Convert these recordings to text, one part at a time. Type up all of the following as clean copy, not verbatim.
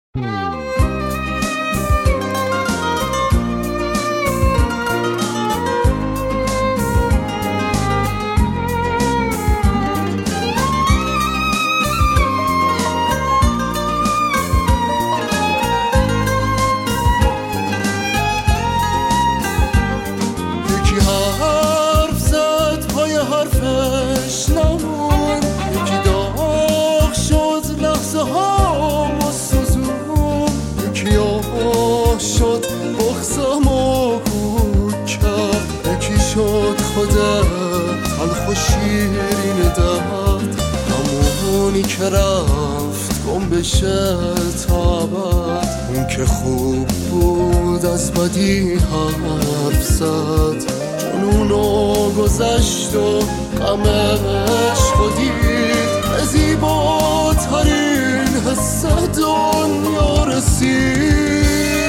خودت تلخ و شیرین داد، همونی که رفت گم بشه تا ابد. اون که خوب بود از بدی حرف زد، جنونو گذشت و غمش خودید. به زیباترین حس دنیا رسید.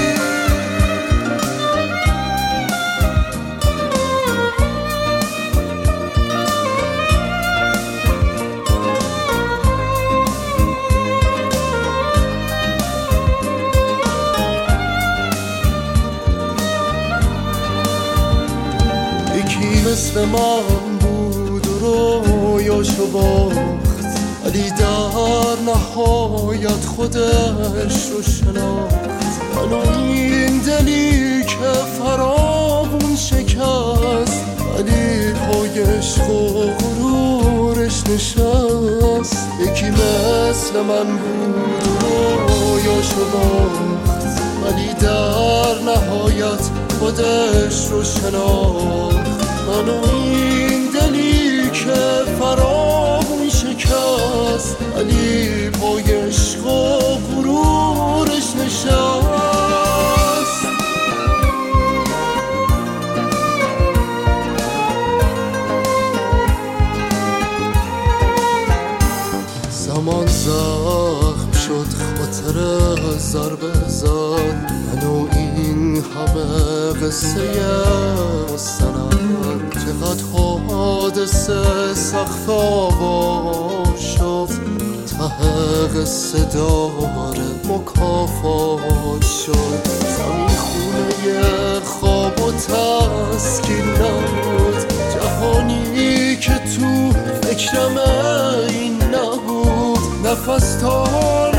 مثل من بود و رویاشو باخت، ولی در نهایت خودش رو شناخت. منو این دلی که فراوون شکست، ولی پای عشق و غرورش نشست. یکی مثل من بود و رویاشو باخت، ولی در نهایت خودش رو شناخت. منو این دلی که فراوون شکست، ولی پای عشق و غرورش نشست. زمان زخم شد، خاطر ضربه زد. منو این همه قصه مستند، چقدر حادثه سقف آوا شد. ته قصه داره مکافات شد. زمین خونه خواب و تسکین نبود، جهانی که تو فکرم این نبود. نفس تا